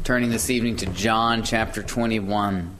Turning this evening to John chapter 21.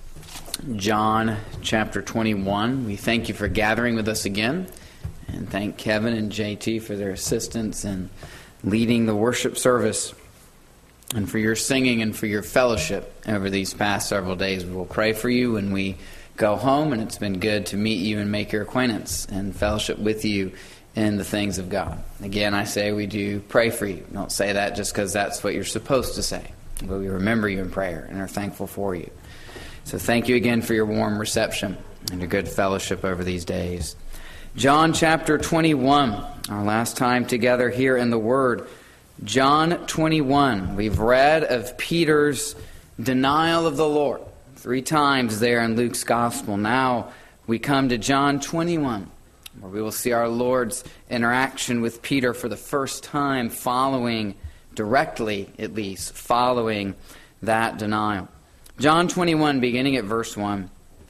John chapter 21. We thank you for gathering with us again, and thank Kevin and JT for their assistance in leading the worship service, and for your singing and for your fellowship over these past several days. We will pray for you when we go home, and it's been good to meet you and make your acquaintance and fellowship with you in the things of God. Again, I say we do pray for you. Don't say that just because that's what you're supposed to say. But we remember you in prayer and are thankful for you. So thank you again for your warm reception and your good fellowship over these days. John chapter 21, our last time together here in the Word. John 21, we've read of Peter's denial of the Lord 3 times there in Luke's Gospel. Now we come to John 21, where we will see our Lord's interaction with Peter for the first time directly at least, following that denial. John 21, beginning at verse 1.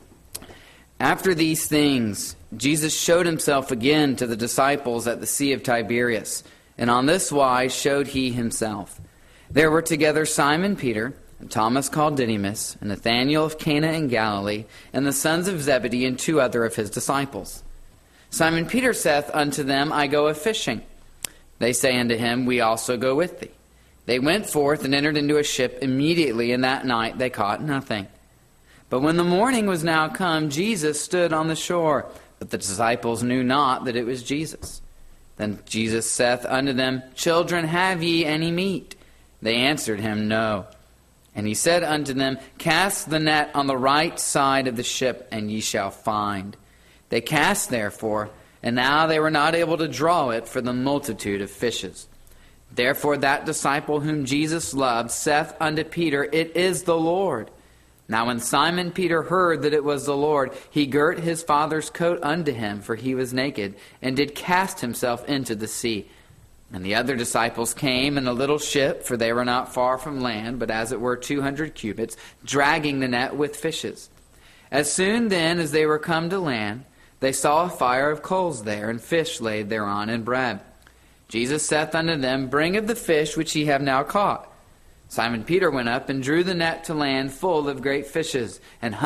After these things, Jesus showed himself again to the disciples at the Sea of Tiberias, and on this wise showed he himself. There were together Simon Peter, and Thomas called Didymus, and Nathanael of Cana in Galilee, and the sons of Zebedee, and 2 other of his disciples. Simon Peter saith unto them, I go a-fishing. They say unto him, We also go with thee. They went forth and entered into a ship immediately, and that night they caught nothing. But when the morning was now come, Jesus stood on the shore, but the disciples knew not that it was Jesus. Then Jesus saith unto them, Children, have ye any meat? They answered him, No. And he said unto them, Cast the net on the right side of the ship, and ye shall find. They cast therefore, and now they were not able to draw it for the multitude of fishes. Therefore that disciple whom Jesus loved saith unto Peter, It is the Lord. Now when Simon Peter heard that it was the Lord, he girt his father's coat unto him, for he was naked, and did cast himself into the sea. And the other disciples came in a little ship, for they were not far from land, but as it were 200 cubits, dragging the net with fishes. As soon then as they were come to land, they saw a fire of coals there, and fish laid thereon, and bread. Jesus saith unto them, Bring of the fish which ye have now caught. Simon Peter went up and drew the net to land full of great fishes,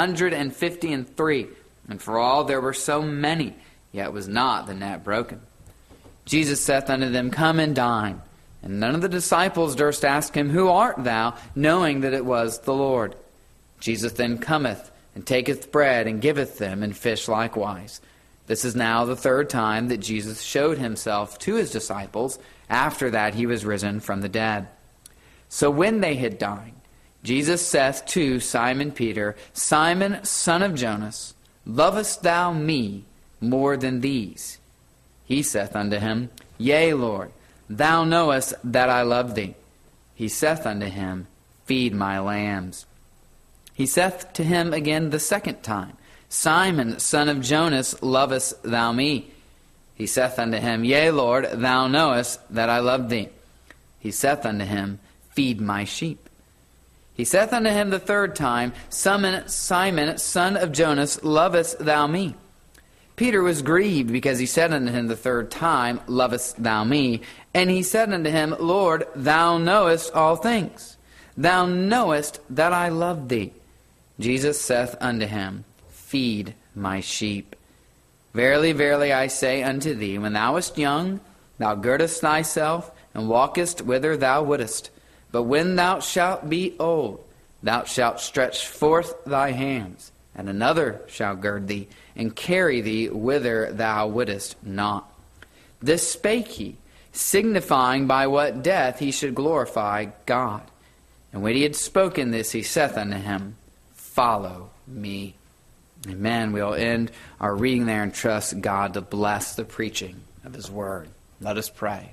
153. And for all there were so many, yet was not the net broken. Jesus saith unto them, Come and dine. And none of the disciples durst ask him, Who art thou? Knowing that it was the Lord. Jesus then cometh, and taketh bread, and giveth them, and fish likewise. This is now the 3rd time that Jesus showed himself to his disciples, after that he was risen from the dead. So when they had dined, Jesus saith to Simon Peter, Simon, son of Jonas, lovest thou me more than these? He saith unto him, Yea, Lord, thou knowest that I love thee. He saith unto him, Feed my lambs. He saith to him again the 2nd time, Simon, son of Jonas, lovest thou me? He saith unto him, Yea, Lord, thou knowest that I love thee. He saith unto him, Feed my sheep. He saith unto him the 3rd time, Simon, son of Jonas, lovest thou me? Peter was grieved because he said unto him the 3rd time, Lovest thou me? And he said unto him, Lord, thou knowest all things. Thou knowest that I love thee. Jesus saith unto him, Feed my sheep. Verily, verily, I say unto thee, when thou wast young, thou girdest thyself, and walkest whither thou wouldest. But when thou shalt be old, thou shalt stretch forth thy hands, and another shall gird thee, and carry thee whither thou wouldest not. This spake he, signifying by what death he should glorify God. And when he had spoken this, he saith unto him, Follow me. Amen. We'll end our reading there and trust God to bless the preaching of his word. Let us pray.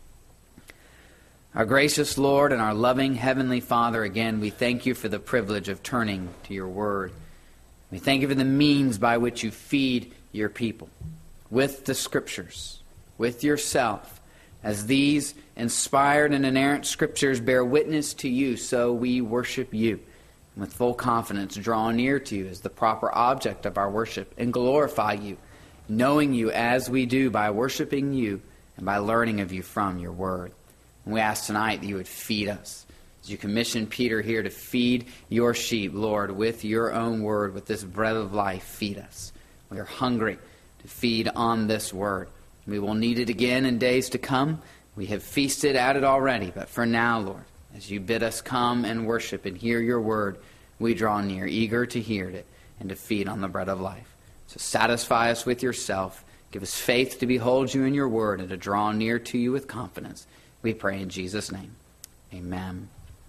Our gracious Lord and our loving Heavenly Father, again, we thank you for the privilege of turning to your word. We thank you for the means by which you feed your people with the Scriptures, with yourself. As these inspired and inerrant Scriptures bear witness to you, so we worship you. And with full confidence, draw near to you as the proper object of our worship and glorify you, knowing you as we do by worshiping you and by learning of you from your word. And we ask tonight that you would feed us, As you commission Peter here to feed your sheep, Lord, with your own word, with this bread of life, feed us. We are hungry to feed on this word. We will need it again in days to come. We have feasted at it already, but for now, Lord, as you bid us come and worship and hear your word, we draw near, eager to hear it and to feed on the bread of life. So satisfy us with yourself. Give us faith to behold you in your word and to draw near to you with confidence. We pray in Jesus' name. Amen.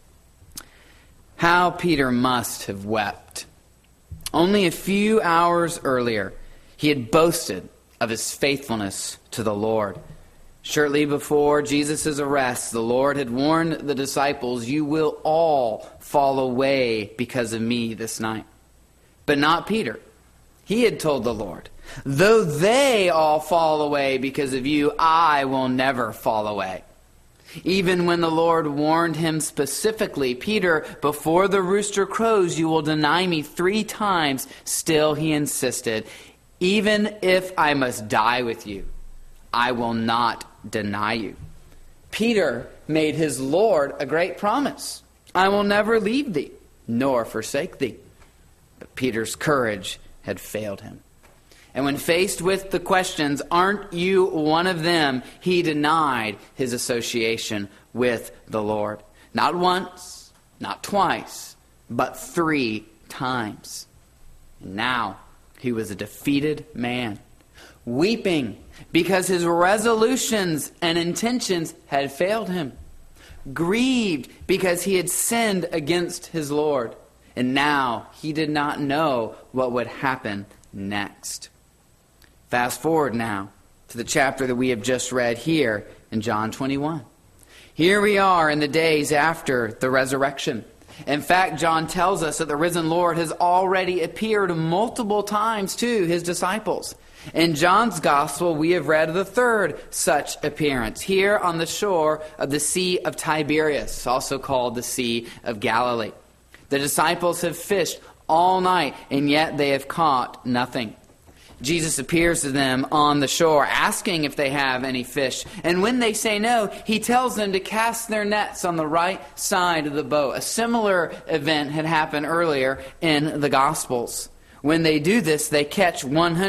How Peter must have wept. Only a few hours earlier, he had boasted of his faithfulness to the Lord. Shortly before Jesus' arrest, the Lord had warned the disciples, "You will all fall away because of me this night." But not Peter. He had told the Lord, "Though they all fall away because of you, I will never fall away." Even when the Lord warned him specifically, "Peter, before the rooster crows, you will deny me 3 times," still he insisted, "Even if I must die with you, I will not deny you." Peter made his Lord a great promise. "I will never leave thee, nor forsake thee." But Peter's courage had failed him. And when faced with the questions, "Aren't you one of them?" he denied his association with the Lord. Not once, not twice, but 3 times. And now he was a defeated man, weeping because his resolutions and intentions had failed him, grieved because he had sinned against his Lord, and now he did not know what would happen next. Fast forward now to the chapter that we have just read here in John 21. Here we are in the days after the resurrection. In fact, John tells us that the risen Lord has already appeared multiple times to his disciples. In John's Gospel, we have read of the 3rd such appearance, here on the shore of the Sea of Tiberias, also called the Sea of Galilee. The disciples have fished all night, and yet they have caught nothing. Jesus appears to them on the shore, asking if they have any fish. And when they say no, he tells them to cast their nets on the right side of the boat. A similar event had happened earlier in the Gospels. When they do this, they catch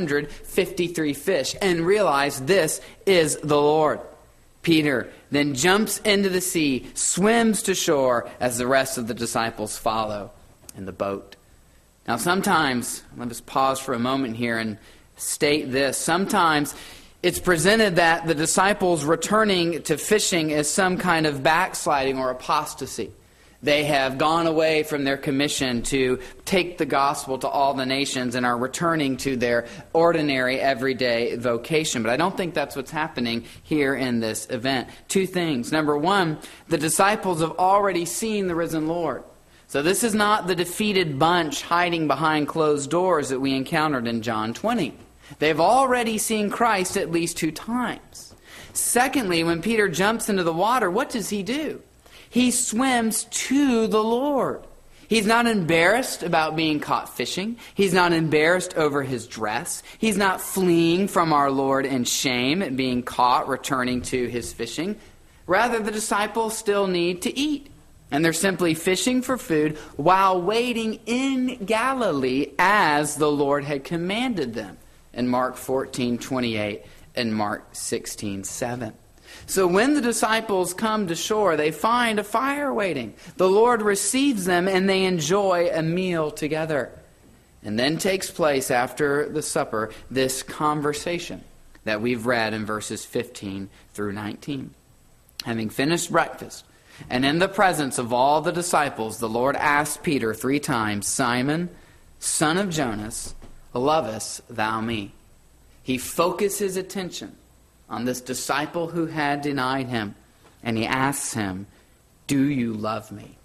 153 fish and realize this is the Lord. Peter then jumps into the sea, swims to shore as the rest of the disciples follow in the boat. Now sometimes, let us pause for a moment here and state this. Sometimes it's presented that the disciples returning to fishing is some kind of backsliding or apostasy. They have gone away from their commission to take the gospel to all the nations and are returning to their ordinary, everyday vocation. But I don't think that's what's happening here in this event. 2 things. Number 1, the disciples have already seen the risen Lord. So this is not the defeated bunch hiding behind closed doors that we encountered in John 20. They've already seen Christ at least 2 times. Secondly, when Peter jumps into the water, what does he do? He swims to the Lord. He's not embarrassed about being caught fishing. He's not embarrassed over his dress. He's not fleeing from our Lord in shame at being caught returning to his fishing. Rather, the disciples still need to eat. And they're simply fishing for food while waiting in Galilee as the Lord had commanded them in Mark 14:28 and Mark 16:7. So when the disciples come to shore, they find a fire waiting. The Lord receives them and they enjoy a meal together. And then takes place after the supper this conversation that we've read in verses 15 through 19. Having finished breakfast, and in the presence of all the disciples, the Lord asked Peter 3 times, "Simon, son of Jonas, lovest thou me?" He focused his attention on this disciple who had denied him, and he asks him, "Do you love me?"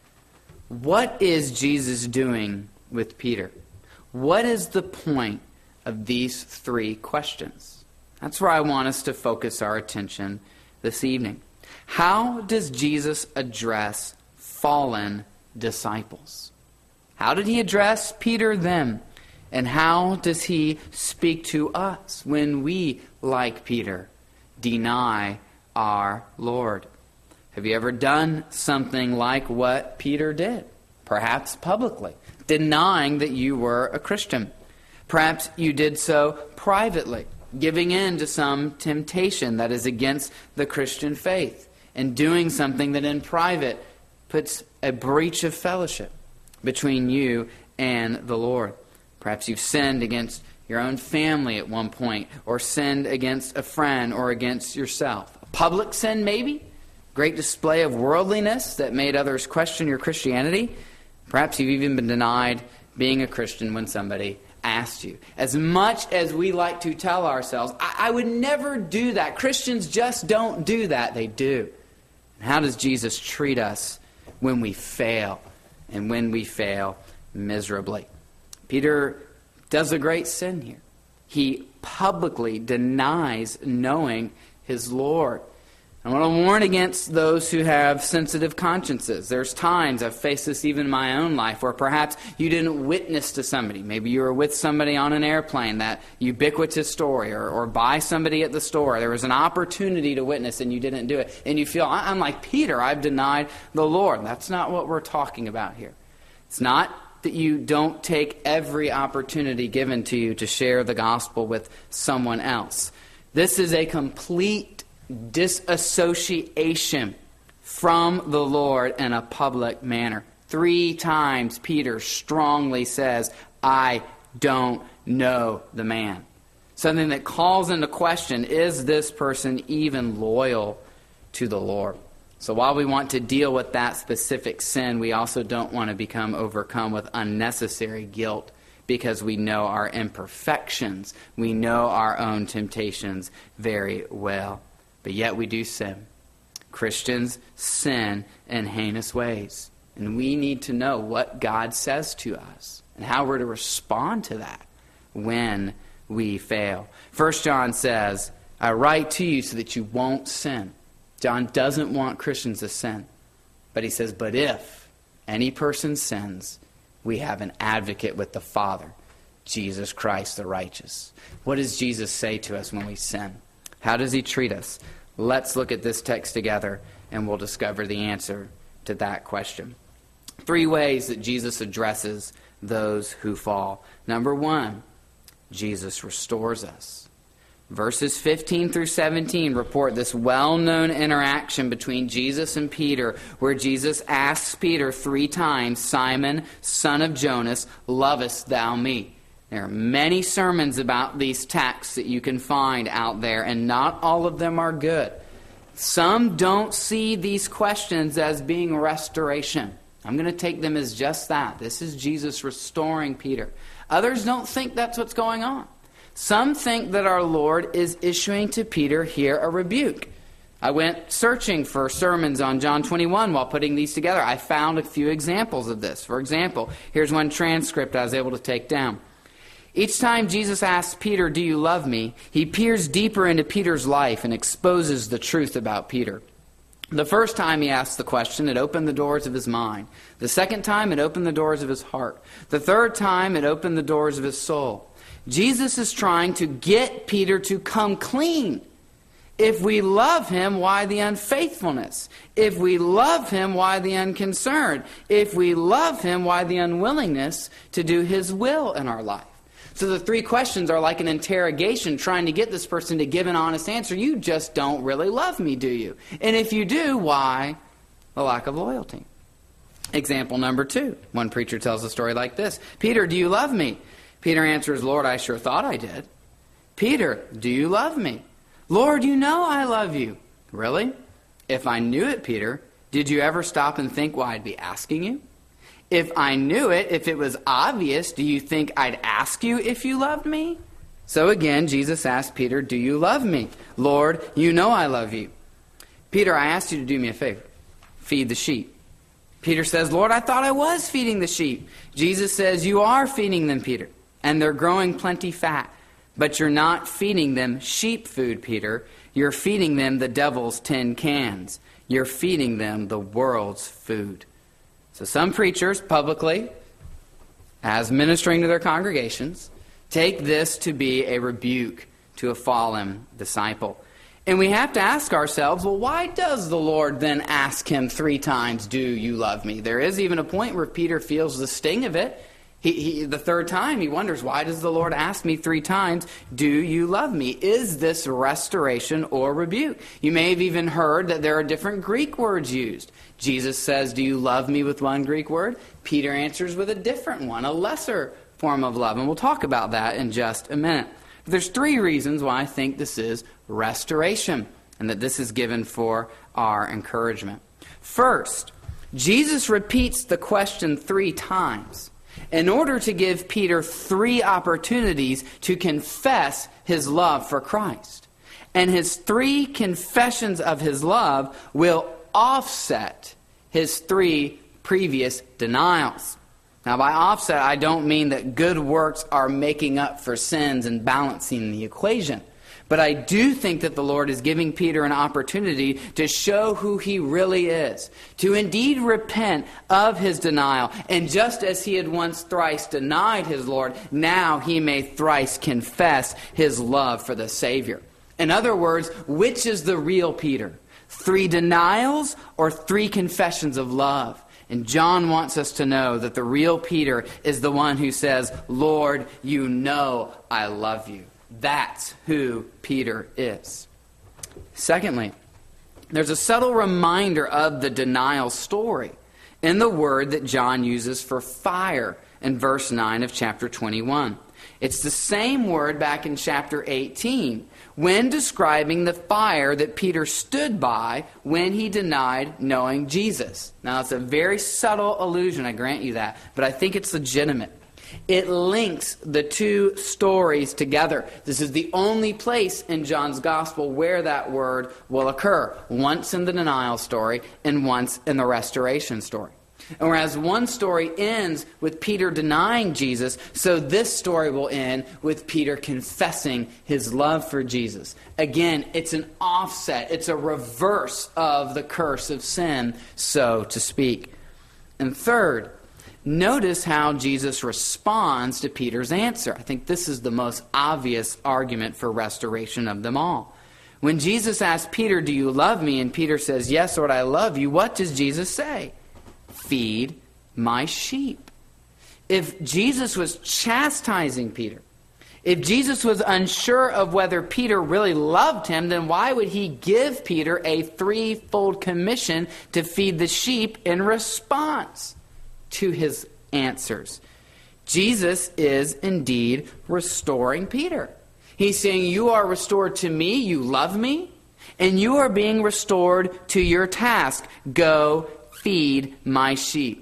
What is Jesus doing with Peter? What is the point of these 3 questions? That's where I want us to focus our attention this evening. How does Jesus address fallen disciples? How did he address Peter then? And how does he speak to us when we, like Peter, deny our Lord? Have you ever done something like what Peter did? Perhaps publicly, denying that you were a Christian. Perhaps you did so privately, giving in to some temptation that is against the Christian faith, and doing something that in private puts a breach of fellowship between you and the Lord. Perhaps you've sinned against your own family at one point, or sinned against a friend or against yourself. A public sin, maybe? Great display of worldliness that made others question your Christianity. Perhaps you've even been denied being a Christian when somebody asked you. As much as we like to tell ourselves, I would never do that. Christians just don't do that. They do. And how does Jesus treat us when we fail? And when we fail miserably? Peter does a great sin here. He publicly denies knowing his Lord. I want to warn against those who have sensitive consciences. There's times, I've faced this even in my own life, where perhaps you didn't witness to somebody. Maybe you were with somebody on an airplane, that ubiquitous story, or by somebody at the store. There was an opportunity to witness and you didn't do it. And you feel, I'm like Peter, I've denied the Lord. That's not what we're talking about here. It's not that you don't take every opportunity given to you to share the gospel with someone else. This is a complete disassociation from the Lord in a public manner. 3 times Peter strongly says, I don't know the man. Something that calls into question, is this person even loyal to the Lord? So while we want to deal with that specific sin, we also don't want to become overcome with unnecessary guilt, because we know our imperfections. We know our own temptations very well. But yet we do sin. Christians sin in heinous ways. And we need to know what God says to us and how we're to respond to that when we fail. 1 John says, I write to you so that you won't sin. John doesn't want Christians to sin. But he says, but if any person sins, we have an advocate with the Father, Jesus Christ the righteous. What does Jesus say to us when we sin? How does he treat us? Let's look at this text together and we'll discover the answer to that question. 3 ways that Jesus addresses those who fall. Number 1, Jesus restores us. Verses 15 through 17 report this well-known interaction between Jesus and Peter, where Jesus asks Peter 3 times, Simon, son of Jonas, lovest thou me? There are many sermons about these texts that you can find out there, and not all of them are good. Some don't see these questions as being restoration. I'm going to take them as just that. This is Jesus restoring Peter. Others don't think that's what's going on. Some think that our Lord is issuing to Peter here a rebuke. I went searching for sermons on John 21 while putting these together. I found a few examples of this. For example, here's one transcript I was able to take down. Each time Jesus asks Peter, do you love me? He peers deeper into Peter's life and exposes the truth about Peter. The first time he asked the question, it opened the doors of his mind. The second time, it opened the doors of his heart. The third time, it opened the doors of his soul. Jesus is trying to get Peter to come clean. If we love him, why the unfaithfulness? If we love him, why the unconcern? If we love him, why the unwillingness to do his will in our life? So the 3 questions are like an interrogation trying to get this person to give an honest answer. You just don't really love me, do you? And if you do, why the lack of loyalty? Example number 2. One preacher tells a story like this. Peter, do you love me? Peter answers, Lord, I sure thought I did. Peter, do you love me? Lord, you know I love you. Really? If I knew it, Peter, did you ever stop and think why I'd be asking you? If I knew it, if it was obvious, do you think I'd ask you if you loved me? So again, Jesus asked Peter, do you love me? Lord, you know I love you. Peter, I asked you to do me a favor. Feed the sheep. Peter says, Lord, I thought I was feeding the sheep. Jesus says, you are feeding them, Peter, and they're growing plenty fat. But you're not feeding them sheep food, Peter. You're feeding them the devil's tin cans. You're feeding them the world's food. So some preachers publicly, as ministering to their congregations, take this to be a rebuke to a fallen disciple. And we have to ask ourselves, well, why does the Lord then ask him 3 times, do you love me? There is even a point where Peter feels the sting of it. The third time, he wonders, why does the Lord ask me 3 times, do you love me? Is this restoration or rebuke? You may have even heard that there are different Greek words used. Jesus says, do you love me, with one Greek word? Peter answers with a different one, a lesser form of love. And we'll talk about that in just a minute. But there's 3 reasons why I think this is restoration, and that this is given for our encouragement. First, Jesus repeats the question 3 times in order to give Peter 3 opportunities to confess his love for Christ. And his 3 confessions of his love will offset his 3 previous denials. Now, by offset, I don't mean that good works are making up for sins and balancing the equation. But I do think that the Lord is giving Peter an opportunity to show who he really is, to indeed repent of his denial. And just as he had once thrice denied his Lord, now he may thrice confess his love for the Savior. In other words, which is the real Peter? 3 denials or 3 confessions of love? And John wants us to know that the real Peter is the one who says, Lord, you know I love you. That's who Peter is. Secondly, there's a subtle reminder of the denial story in the word that John uses for fire in verse 9 of chapter 21. It's the same word back in chapter 18 when describing the fire that Peter stood by when he denied knowing Jesus. Now, it's a very subtle allusion, I grant you that, but I think it's legitimate. It links the 2 stories together. This is the only place in John's gospel where that word will occur. Once in the denial story and once in the restoration story. And whereas one story ends with Peter denying Jesus, so this story will end with Peter confessing his love for Jesus. Again, it's an offset. It's a reverse of the curse of sin, so to speak. And third, notice how Jesus responds to Peter's answer. I think this is the most obvious argument for restoration of them all. When Jesus asks Peter, do you love me? And Peter says, yes, Lord, I love you. What does Jesus say? Feed my sheep. If Jesus was chastising Peter, if Jesus was unsure of whether Peter really loved him, then why would he give Peter a 3-fold commission to feed the sheep in response to his answers? Jesus is indeed restoring Peter. He's saying, you are restored to me, you love me, and you are being restored to your task. Go feed my sheep.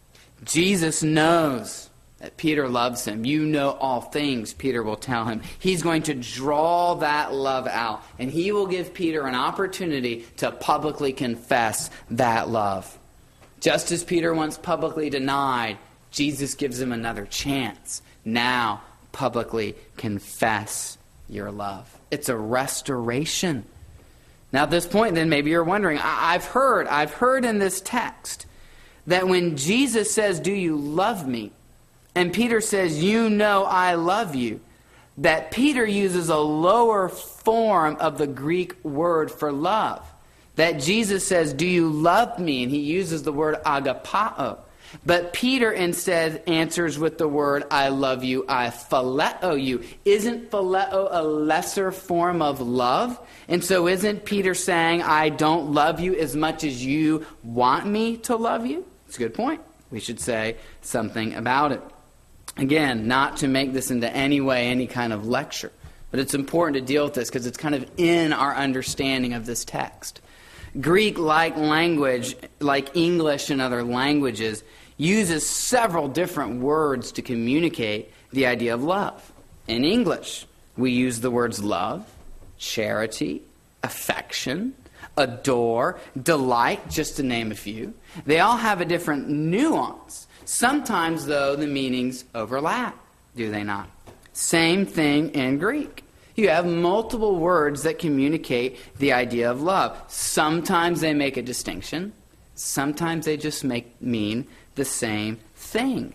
Jesus knows that Peter loves him. You know all things, Peter will tell him. He's going to draw that love out, and he will give Peter an opportunity to publicly confess that love. Just as Peter once publicly denied, Jesus gives him another chance. Now, publicly confess your love. It's a restoration. Now, at this point, then, maybe you're wondering, I've heard in this text that when Jesus says, do you love me? And Peter says, you know I love you, that Peter uses a lower form of the Greek word for love. That Jesus says, do you love me? And he uses the word agapao. But Peter instead answers with the word, I love you, I phileo you. Isn't phileo a lesser form of love? And so isn't Peter saying, I don't love you as much as you want me to love you? It's a good point. We should say something about it. Again, not to make this into any way any kind of lecture, but it's important to deal with this because it's kind of in our understanding of this text. Greek, like language, like English and other languages, uses several different words to communicate the idea of love. In English, we use the words love, charity, affection, adore, delight, just to name a few. They all have a different nuance. Sometimes, though, the meanings overlap, do they not? Same thing in Greek. You have multiple words that communicate the idea of love. Sometimes they make a distinction. Sometimes they just mean the same thing.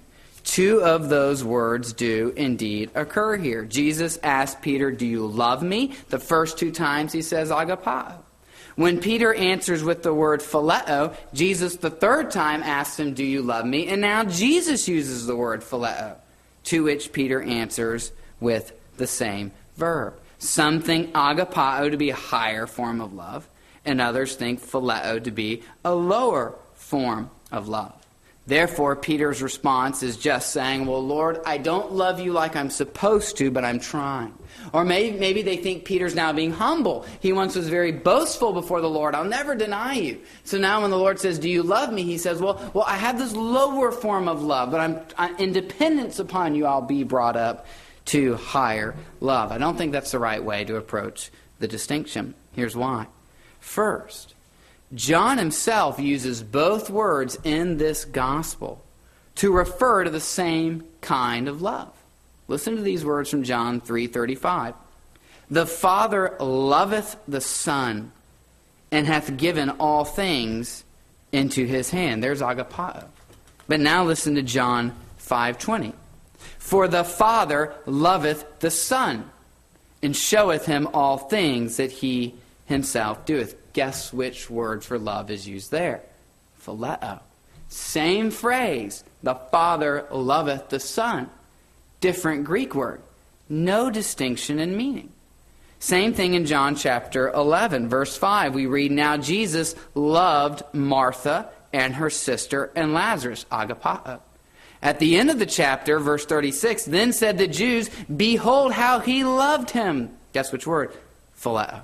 Two of those words do indeed occur here. Jesus asked Peter, do you love me? The first two times he says agapao. When Peter answers with the word phileo, Jesus the third time asks him, do you love me? And now Jesus uses the word phileo, to which Peter answers with the same verb. Some think agapao to be a higher form of love, and others think phileo to be a lower form of love. Therefore, Peter's response is just saying, well, Lord, I don't love you like I'm supposed to, but I'm trying. Or maybe they think Peter's now being humble. He once was very boastful before the Lord. I'll never deny you. So now when the Lord says, do you love me? He says, well, I have this lower form of love, but I'm in dependence upon you, I'll be brought up to higher love. I don't think that's the right way to approach the distinction. Here's why. First, John himself uses both words in this gospel to refer to the same kind of love. Listen to these words from John 3:35. The Father loveth the Son, and hath given all things into his hand. There's agapao. But now listen to John 5:20. For the Father loveth the Son, and showeth him all things that he himself doeth. Guess which word for love is used there? Phileo. Same phrase. The Father loveth the Son. Different Greek word. No distinction in meaning. Same thing in John chapter 11, verse 5. We read, now Jesus loved Martha and her sister and Lazarus. Agapao. At the end of the chapter, verse 36, then said the Jews, behold how he loved him. Guess which word? Phileo.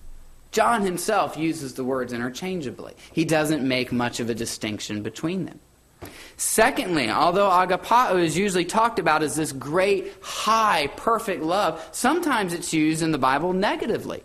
John himself uses the words interchangeably. He doesn't make much of a distinction between them. Secondly, although agapao is usually talked about as this great, high, perfect love, sometimes it's used in the Bible negatively.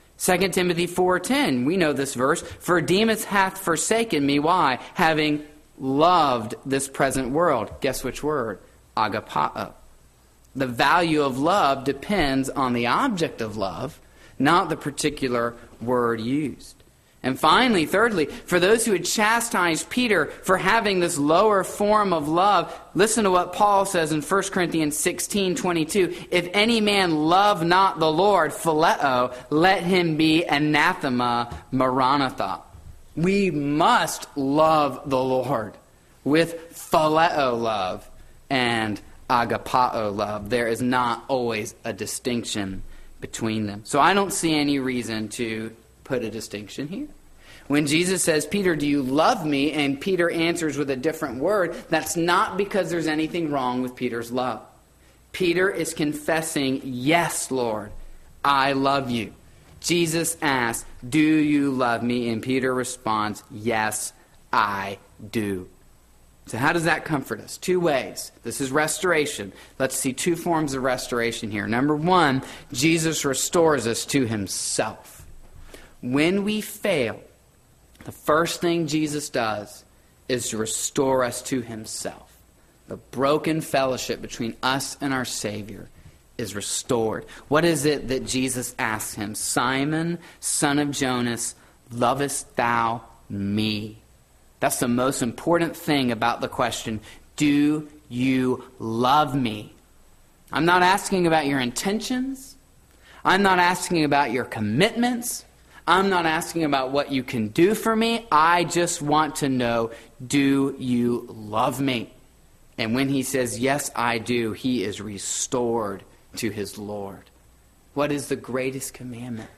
2 Timothy 4:10, we know this verse, for Demas hath forsaken me. Why? Having loved this present world. Guess which word? Agapao. The value of love depends on the object of love, not the particular word used. And finally, thirdly, for those who had chastised Peter for having this lower form of love, listen to what Paul says in 1 Corinthians 16:22. If any man love not the Lord, phileo, let him be anathema, maranatha. We must love the Lord with phileo love and agapao love. There is not always a distinction between them. So I don't see any reason to put a distinction here. When Jesus says, Peter, do you love me? And Peter answers with a different word, that's not because there's anything wrong with Peter's love. Peter is confessing, yes, Lord, I love you. Jesus asks, do you love me? And Peter responds, yes, I do. So how does that comfort us? Two ways. This is restoration. Let's see two forms of restoration here. Number one, Jesus restores us to himself. When we fail, the first thing Jesus does is to restore us to himself. The broken fellowship between us and our Savior is restored. What is it that Jesus asks him? Simon, son of Jonas, lovest thou me? That's the most important thing about the question, do you love me? I'm not asking about your intentions. I'm not asking about your commitments. I'm not asking about what you can do for me. I just want to know, do you love me? And when he says, yes, I do, he is restored to his Lord. What is the greatest commandment?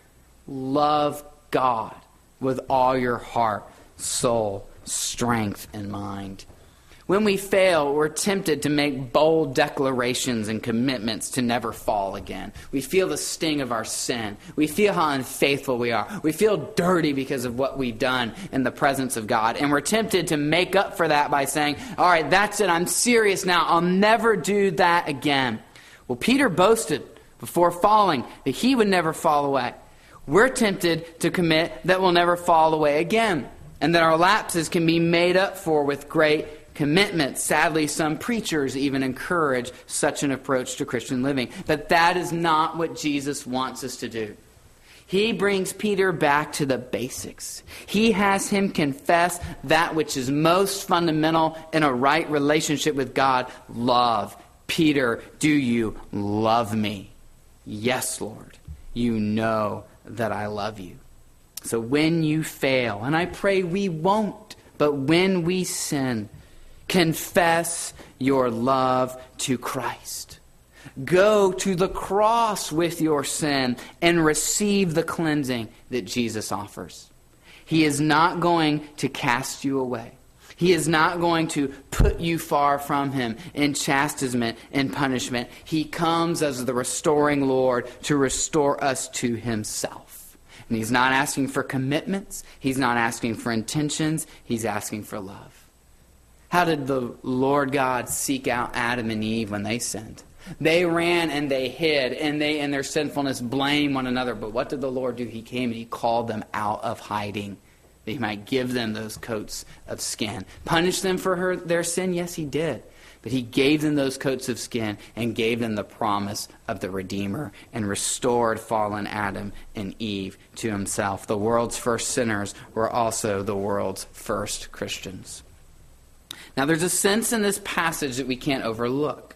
Love God with all your heart, soul, strength, and mind. When we fail, we're tempted to make bold declarations and commitments to never fall again. We feel the sting of our sin. We feel how unfaithful we are. We feel dirty because of what we've done in the presence of God. And we're tempted to make up for that by saying, all right, that's it. I'm serious now. I'll never do that again. Well, Peter boasted before falling that he would never fall away. We're tempted to commit that we'll never fall away again, and that our lapses can be made up for with great commitment. Sadly, some preachers even encourage such an approach to Christian living. But that is not what Jesus wants us to do. He brings Peter back to the basics. He has him confess that which is most fundamental in a right relationship with God. Love. Peter, do you love me? Yes, Lord. You know that I love you. So when you fail, and I pray we won't, but when we sin, confess your love to Christ. Go to the cross with your sin and receive the cleansing that Jesus offers. He is not going to cast you away. He is not going to put you far from him in chastisement and punishment. He comes as the restoring Lord to restore us to himself. And he's not asking for commitments. He's not asking for intentions. He's asking for love. How did the Lord God seek out Adam and Eve when they sinned? They ran and they hid, and they, in their sinfulness, blamed one another. But what did the Lord do? He came and he called them out of hiding, that he might give them those coats of skin. Punish them for their sin? Yes, he did. But he gave them those coats of skin and gave them the promise of the Redeemer and restored fallen Adam and Eve to himself. The world's first sinners were also the world's first Christians. Now, there's a sense in this passage that we can't overlook.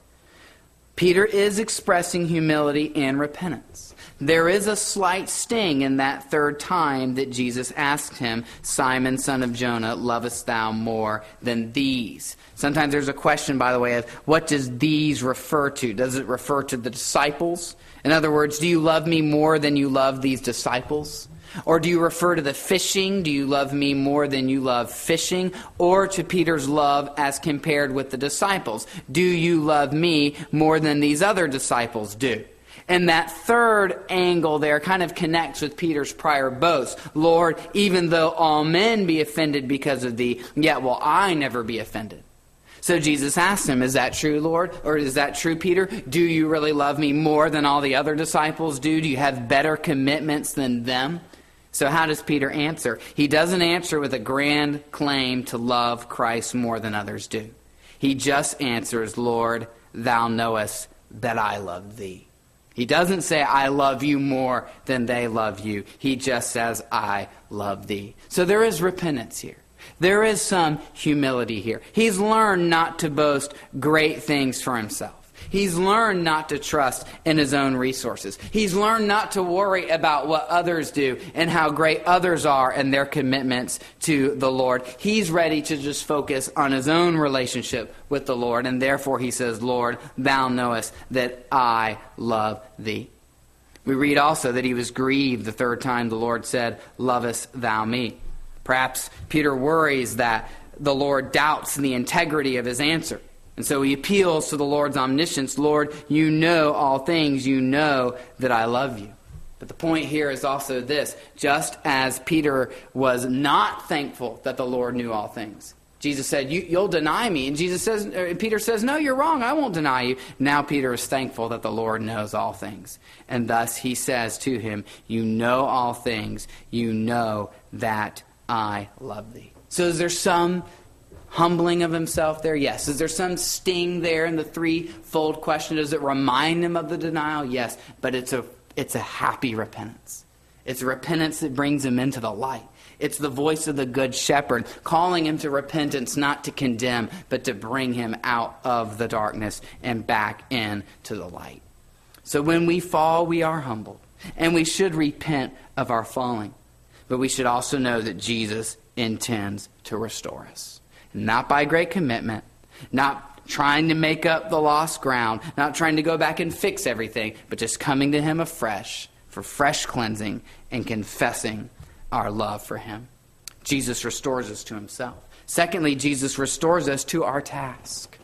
Peter is expressing humility and repentance. There is a slight sting in that third time that Jesus asked him, Simon, son of Jonah, lovest thou more than these? Sometimes there's a question, by the way, of what does these refer to? Does it refer to the disciples? In other words, do you love me more than you love these disciples? Or do you refer to the fishing? Do you love me more than you love fishing? Or to Peter's love as compared with the disciples? Do you love me more than these other disciples do? And that third angle there kind of connects with Peter's prior boast. Lord, even though all men be offended because of thee, yet will I never be offended. So Jesus asked him, is that true, Lord? Or is that true, Peter? Do you really love me more than all the other disciples do? Do you have better commitments than them? So how does Peter answer? He doesn't answer with a grand claim to love Christ more than others do. He just answers, Lord, thou knowest that I love thee. He doesn't say, I love you more than they love you. He just says, I love thee. So there is repentance here. There is some humility here. He's learned not to boast great things for himself. He's learned not to trust in his own resources. He's learned not to worry about what others do and how great others are and their commitments to the Lord. He's ready to just focus on his own relationship with the Lord. And therefore he says, Lord, thou knowest that I love thee. We read also that he was grieved the third time the Lord said, lovest thou me? Perhaps Peter worries that the Lord doubts the integrity of his answer. And so he appeals to the Lord's omniscience. Lord, you know all things. You know that I love you. But the point here is also this. Just as Peter was not thankful that the Lord knew all things. Jesus said, you'll deny me. And Peter says, no, you're wrong. I won't deny you. Now Peter is thankful that the Lord knows all things. And thus he says to him, you know all things. You know that I love thee. So is there some humbling of himself there? Yes. Is there some sting there in the threefold question? Does it remind him of the denial? Yes. But it's a happy repentance. It's a repentance that brings him into the light. It's the voice of the good shepherd calling him to repentance, not to condemn, but to bring him out of the darkness and back into the light. So when we fall, we are humbled. And we should repent of our falling. But we should also know that Jesus intends to restore us. Not by great commitment, not trying to make up the lost ground, not trying to go back and fix everything, but just coming to him afresh for fresh cleansing and confessing our love for him. Jesus restores us to himself. Secondly, Jesus restores us to our task.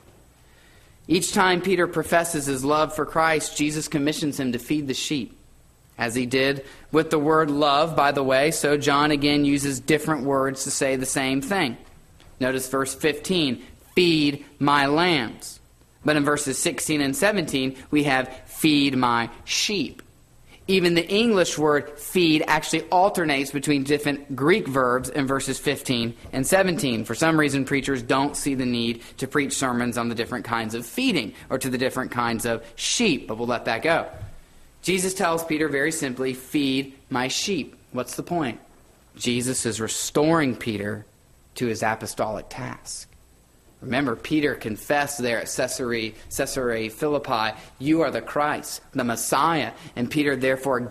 Each time Peter professes his love for Christ, Jesus commissions him to feed the sheep. As he did with the word love, by the way, so John again uses different words to say the same thing. Notice verse 15, feed my lambs. But in verses 16 and 17, we have feed my sheep. Even the English word feed actually alternates between different Greek verbs in verses 15 and 17. For some reason, preachers don't see the need to preach sermons on the different kinds of feeding or to the different kinds of sheep, but we'll let that go. Jesus tells Peter very simply, feed my sheep. What's the point? Jesus is restoring Peter to his apostolic task. Remember, Peter confessed there at Caesarea Philippi, you are the Christ, the Messiah. And Peter therefore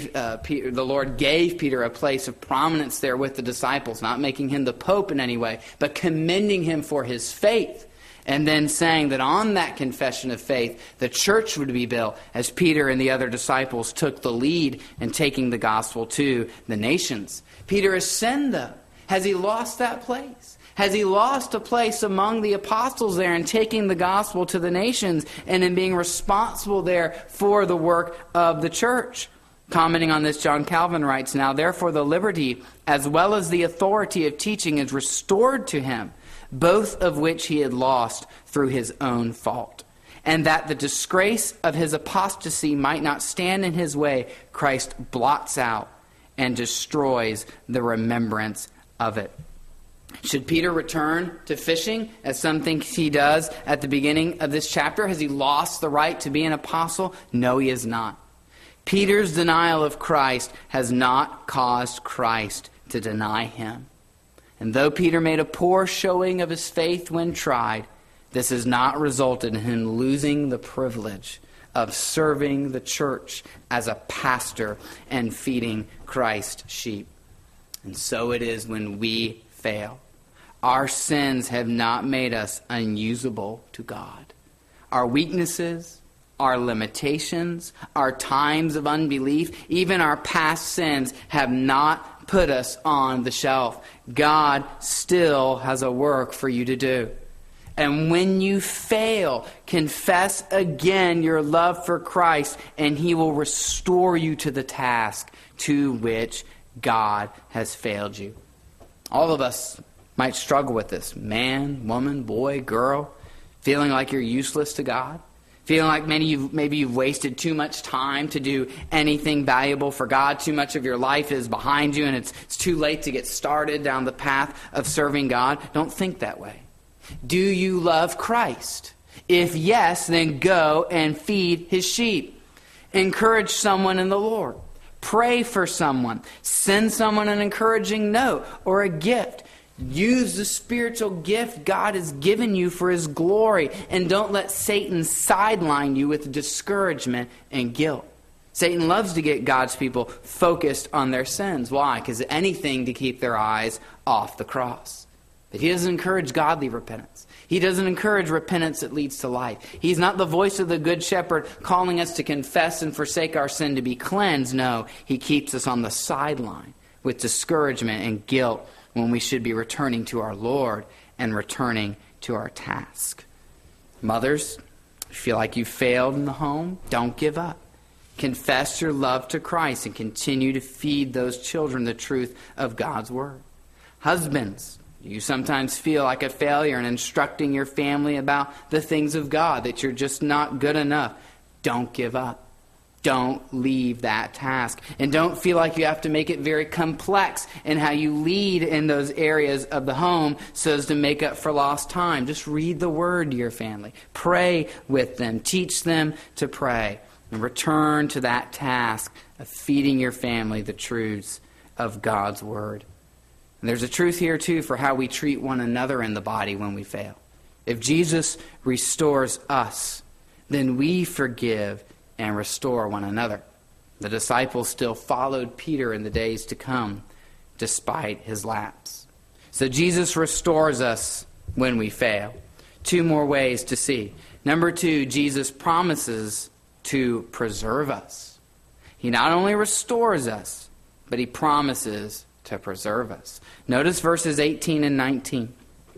the Lord gave Peter a place of prominence there with the disciples, not making him the Pope in any way, but commending him for his faith. And then saying that on that confession of faith, the church would be built as Peter and the other disciples took the lead in taking the gospel to the nations. Peter has sinned, though. Has he lost that place? Has he lost a place among the apostles there in taking the gospel to the nations and in being responsible there for the work of the church? Commenting on this, John Calvin writes, now therefore the liberty as well as the authority of teaching is restored to him, both of which he had lost through his own fault. And that the disgrace of his apostasy might not stand in his way, Christ blots out and destroys the remembrance of it. Should Peter return to fishing, as some think he does at the beginning of this chapter? Has he lost the right to be an apostle? No, he has not. Peter's denial of Christ has not caused Christ to deny him. And though Peter made a poor showing of his faith when tried, this has not resulted in him losing the privilege of serving the church as a pastor and feeding Christ's sheep. And so it is when we fail. Our sins have not made us unusable to God. Our weaknesses, our limitations, our times of unbelief, even our past sins have not put us on the shelf. God still has a work for you to do. And when you fail, confess again your love for Christ, and he will restore you to the task to which God has failed you. All of us might struggle with this. Man, woman, boy, girl, feeling like you're useless to God. Feeling like maybe you've wasted too much time to do anything valuable for God. Too much of your life is behind you and it's too late to get started down the path of serving God. Don't think that way. Do you love Christ? If yes, then go and feed his sheep. Encourage someone in the Lord. Pray for someone. Send someone an encouraging note or a gift. Use the spiritual gift God has given you for his glory. And don't let Satan sideline you with discouragement and guilt. Satan loves to get God's people focused on their sins. Why? Because anything to keep their eyes off the cross. But he doesn't encourage godly repentance. He doesn't encourage repentance that leads to life. He's not the voice of the Good Shepherd calling us to confess and forsake our sin to be cleansed. No, he keeps us on the sideline with discouragement and guilt when we should be returning to our Lord and returning to our task. Mothers, if you feel like you failed in the home, don't give up. Confess your love to Christ and continue to feed those children the truth of God's word. Husbands, you sometimes feel like a failure in instructing your family about the things of God, that you're just not good enough. Don't give up. Don't leave that task. And don't feel like you have to make it very complex in how you lead in those areas of the home so as to make up for lost time. Just read the word to your family. Pray with them. Teach them to pray. And return to that task of feeding your family the truths of God's word. And there's a truth here, too, for how we treat one another in the body when we fail. If Jesus restores us, then we forgive and restore one another. The disciples still followed Peter in the days to come, despite his lapse. So Jesus restores us when we fail. Two more ways to see. Number 2, Jesus promises to preserve us. He not only restores us, but he promises to preserve us. Notice verses 18 and 19.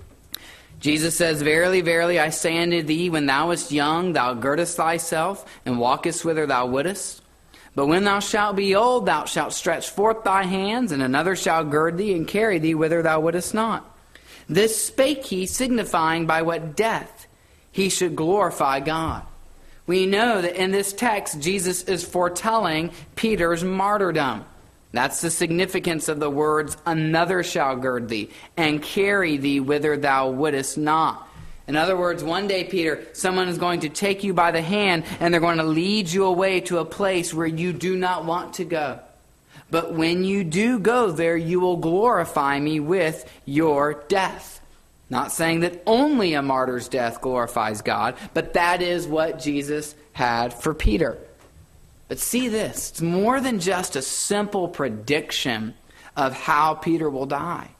Jesus says, Verily, verily, I say unto thee, when thou wast young, thou girdest thyself, and walkest whither thou wouldest. But when thou shalt be old, thou shalt stretch forth thy hands, and another shall gird thee, and carry thee whither thou wouldest not. This spake he, signifying by what death he should glorify God. We know that in this text, Jesus is foretelling Peter's martyrdom. That's the significance of the words, another shall gird thee and carry thee whither thou wouldest not. In other words, one day, Peter, someone is going to take you by the hand and they're going to lead you away to a place where you do not want to go. But when you do go there, you will glorify me with your death. Not saying that only a martyr's death glorifies God, but that is what Jesus had for Peter. But see this, it's more than just a simple prediction of how Peter will die.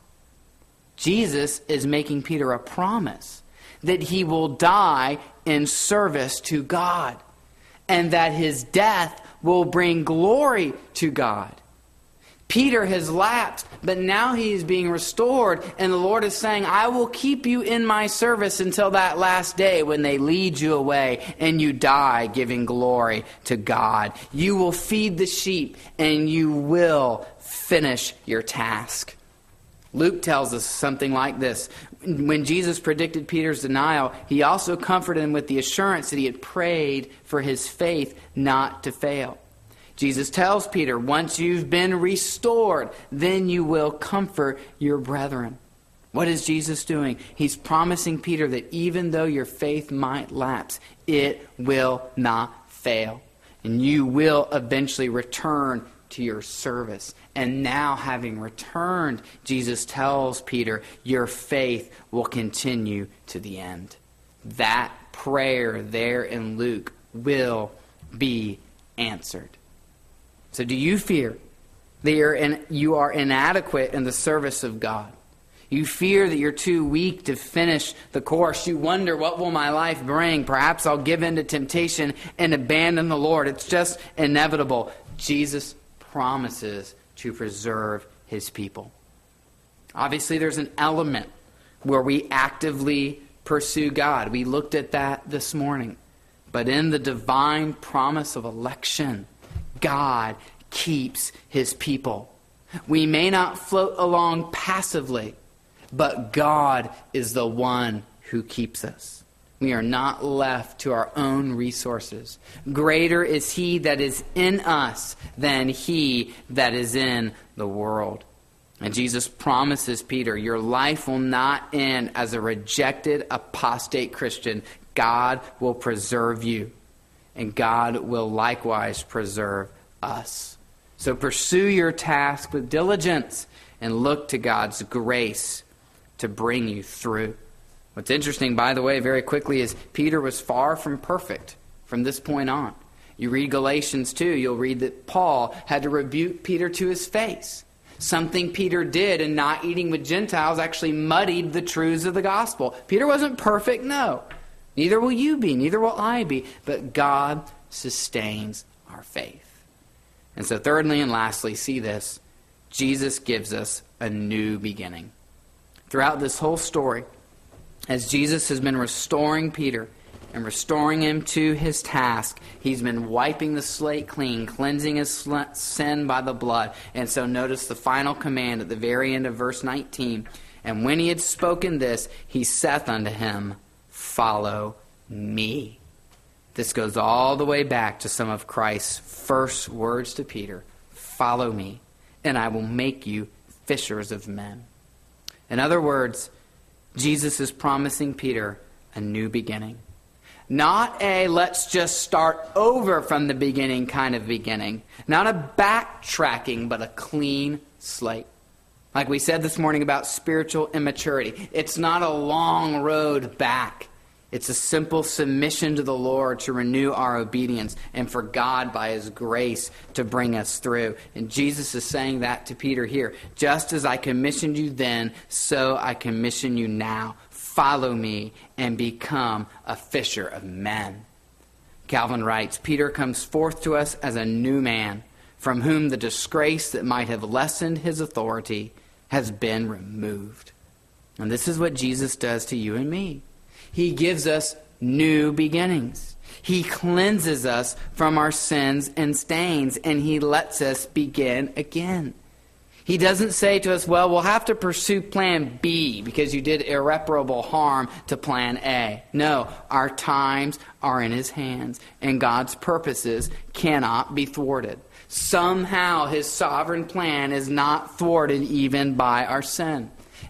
Jesus is making Peter a promise that he will die in service to God, and that his death will bring glory to God. Peter has lapsed, but now he is being restored, and the Lord is saying, I will keep you in my service until that last day when they lead you away and you die giving glory to God. You will feed the sheep and you will finish your task. Luke tells us something like this. When Jesus predicted Peter's denial, he also comforted him with the assurance that he had prayed for his faith not to fail. Jesus tells Peter, once you've been restored, then you will comfort your brethren. What is Jesus doing? He's promising Peter that even though your faith might lapse, it will not fail. And you will eventually return to your service. And now, having returned, Jesus tells Peter, your faith will continue to the end. That prayer there in Luke will be answered. So do you fear that you are inadequate in the service of God? You fear that you're too weak to finish the course. You wonder, what will my life bring? Perhaps I'll give in to temptation and abandon the Lord. It's just inevitable. Jesus promises to preserve his people. Obviously, there's an element where we actively pursue God. We looked at that this morning. But in the divine promise of election, God keeps his people. We may not float along passively, but God is the one who keeps us. We are not left to our own resources. Greater is he that is in us than he that is in the world. And Jesus promises Peter, your life will not end as a rejected apostate Christian. God will preserve you. And God will likewise preserve us. So pursue your task with diligence and look to God's grace to bring you through. What's interesting, by the way, very quickly, is Peter was far from perfect from this point on. You read Galatians 2, you'll read that Paul had to rebuke Peter to his face. Something Peter did in not eating with Gentiles actually muddied the truths of the gospel. Peter wasn't perfect, no. Neither will you be, neither will I be. But God sustains our faith. And so thirdly and lastly, see this. Jesus gives us a new beginning. Throughout this whole story, as Jesus has been restoring Peter and restoring him to his task, he's been wiping the slate clean, cleansing his sin by the blood. And so notice the final command at the very end of verse 19. And when he had spoken this, he saith unto him, follow me. This goes all the way back to some of Christ's first words to Peter. Follow me, and I will make you fishers of men. In other words, Jesus is promising Peter a new beginning. Not a let's just start over from the beginning kind of beginning. Not a backtracking, but a clean slate. Like we said this morning about spiritual immaturity. It's not a long road back. It's a simple submission to the Lord to renew our obedience and for God by his grace to bring us through. And Jesus is saying that to Peter here. Just as I commissioned you then, so I commission you now. Follow me and become a fisher of men. Calvin writes, Peter comes forth to us as a new man, from whom the disgrace that might have lessened his authority has been removed. And this is what Jesus does to you and me. He gives us new beginnings. He cleanses us from our sins and stains, and he lets us begin again. He doesn't say to us, well, we'll have to pursue plan B because you did irreparable harm to plan A. No, our times are in his hands, and God's purposes cannot be thwarted. Somehow his sovereign plan is not thwarted even by our sin.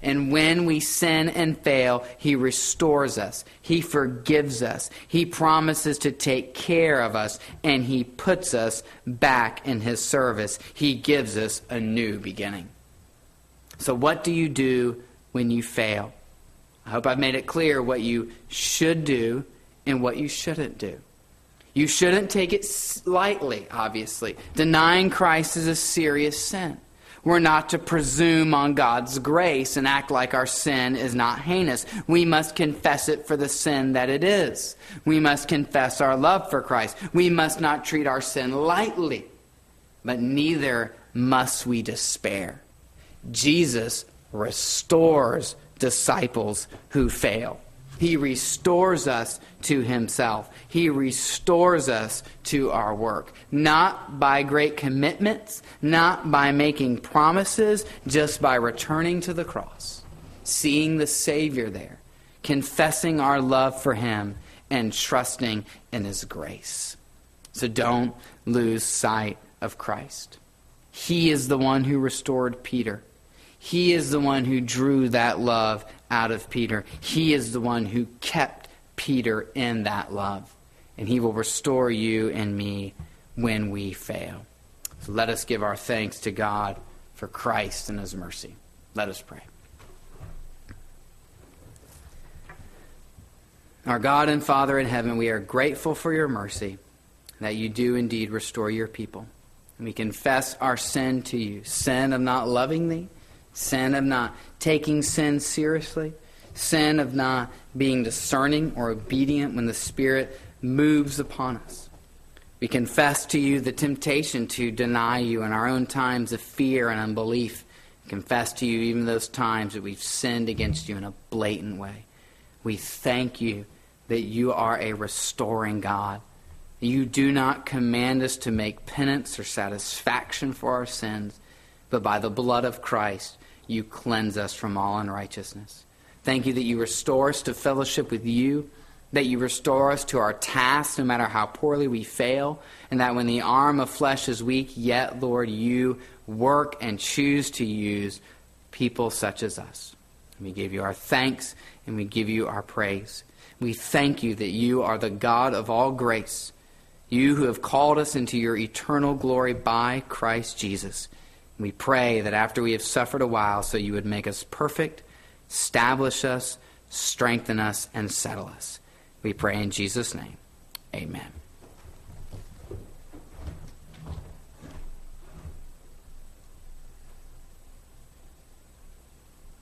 And when we sin and fail, he restores us. He forgives us. He promises to take care of us, and he puts us back in his service. He gives us a new beginning. So what do you do when you fail? I hope I've made it clear what you should do and what you shouldn't do. You shouldn't take it lightly, obviously. Denying Christ is a serious sin. We're not to presume on God's grace and act like our sin is not heinous. We must confess it for the sin that it is. We must confess our love for Christ. We must not treat our sin lightly, but neither must we despair. Jesus restores disciples who fail. He restores us to himself. He restores us to our work. Not by great commitments, not by making promises, just by returning to the cross, seeing the Savior there, confessing our love for him, and trusting in his grace. So don't lose sight of Christ. He is the one who restored Peter. He is the one who drew that love out of Peter. He is the one who kept Peter in that love. And he will restore you and me when we fail. So let us give our thanks to God for Christ and his mercy. Let us pray. Our God and Father in heaven, we are grateful for your mercy, that you do indeed restore your people. And we confess our sin to you, sin of not loving thee, sin of not taking sin seriously, sin of not being discerning or obedient when the Spirit moves upon us. We confess to you the temptation to deny you in our own times of fear and unbelief. Confess to you even those times that we've sinned against you in a blatant way. We thank you that you are a restoring God. You do not command us to make penance or satisfaction for our sins, but by the blood of Christ, you cleanse us from all unrighteousness. Thank you that you restore us to fellowship with you, that you restore us to our tasks no matter how poorly we fail, and that when the arm of flesh is weak, yet, Lord, you work and choose to use people such as us. We give you our thanks and we give you our praise. We thank you that you are the God of all grace, you who have called us into your eternal glory by Christ Jesus. We pray that after we have suffered a while, so you would make us perfect, establish us, strengthen us, and settle us. We pray in Jesus' name. Amen.